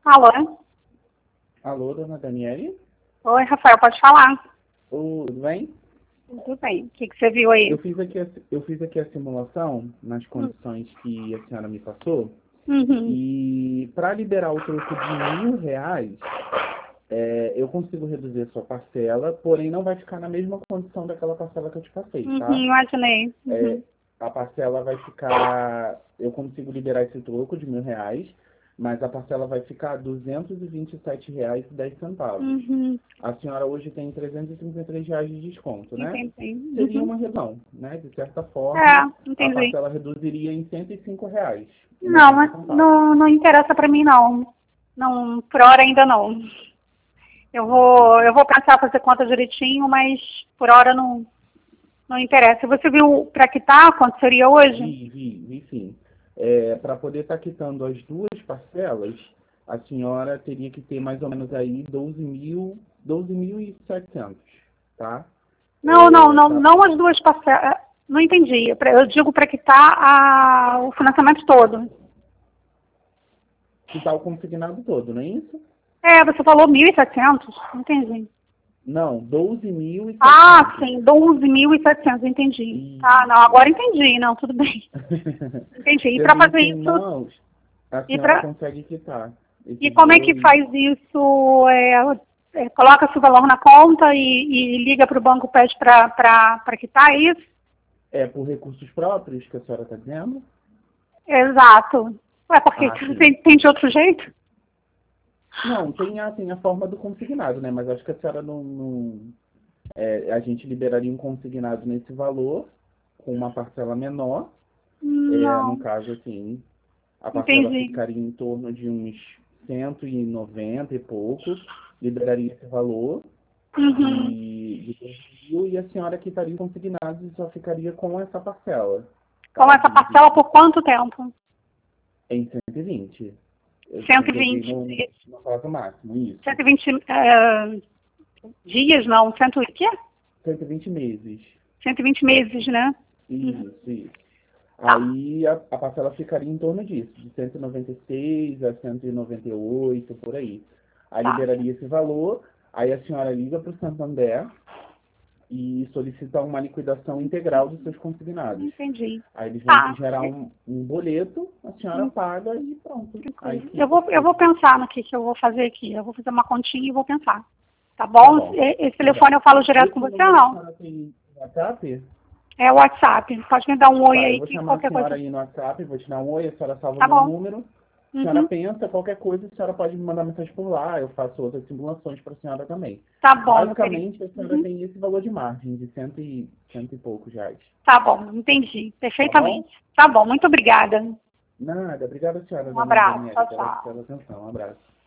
Alô? Alô, dona Daniele? Oi, Rafael, pode falar. Tudo bem? Tudo bem. O que você viu aí? Eu fiz aqui a simulação nas condições que a senhora me passou. Uhum. E para liberar o troco de R$ 1.000, eu consigo reduzir a sua parcela, porém não vai ficar na mesma condição daquela parcela que eu te passei, tá? Imaginei. A parcela vai ficar... Eu consigo liberar esse troco de R$ 1.000, mas a parcela vai ficar R$ 227,10. Uhum. A senhora hoje tem R$ 333 de desconto, né? Entendi. Seria uma redução, né? De certa forma, a Entendi. parcela reduziria em R$ 105,90. Não, mas não interessa pra mim, não. Não, por hora ainda não. Eu vou pensar fazer conta direitinho, mas por hora não interessa. Você viu pra quitar quanto seria hoje? Vi sim. Para poder estar quitando as duas parcelas, a senhora teria que ter mais ou menos aí 12.700, tá? Não as duas parcelas. Não entendi. Eu digo para quitar o financiamento todo. Quitar o consignado todo, não é isso? Você falou 1.700? Não entendi. Não, 12.700. Ah, sim, 12.700, entendi. Ah, não, agora entendi. Não, tudo bem. Entendi. E para fazer isso... Mãos, a E, senhora consegue quitar. e como é que faz isso? Coloca-se o valor na conta e liga para o banco, pede para quitar, é isso? É por recursos próprios que a senhora está dizendo? Exato. Ué, porque tem de outro jeito? Não, tem a forma do consignado, né? Mas acho que a senhora a gente liberaria um consignado nesse valor, com uma parcela menor. No Não. caso, assim, a parcela Entendi. ficaria em torno de uns 190 e pouco, liberaria esse valor de 2.000 e a senhora quitaria consignados e só ficaria com essa parcela. Com essa parcela por quanto tempo? Em 120. Eu 120 joguei no prazo máximo, isso. 120 dias, não? O quê? 120 meses. 120 meses, né? Isso. Aí a parcela ficaria em torno disso, de 196 a 198, por aí. Aí liberaria esse valor, aí a senhora liga para o Santander e solicita uma liquidação integral dos seus consignados. Entendi. Aí eles vão te gerar um boleto, a senhora paga e pronto. Aí, eu vou pensar no que eu vou fazer aqui. Eu vou fazer uma continha e vou pensar. Tá bom? Esse telefone eu falo direto com você ou não? A senhora tem WhatsApp? É o WhatsApp. Pode me dar um oi aí. Eu vou chamar qualquer a senhora coisa. aí no WhatsApp, vou te dar um oi, a senhora salva Tá o meu bom. número. A senhora pensa, qualquer coisa, a senhora pode me mandar mensagem por lá, eu faço outras simulações para a senhora também. Tá bom, Basicamente, a senhora tem esse valor de margem, de cento e poucos reais. Tá bom, entendi. Perfeitamente. Tá bom, muito obrigada. Nada, obrigada, senhora. Um abraço, Daniela, tchau. pela atenção. Um abraço.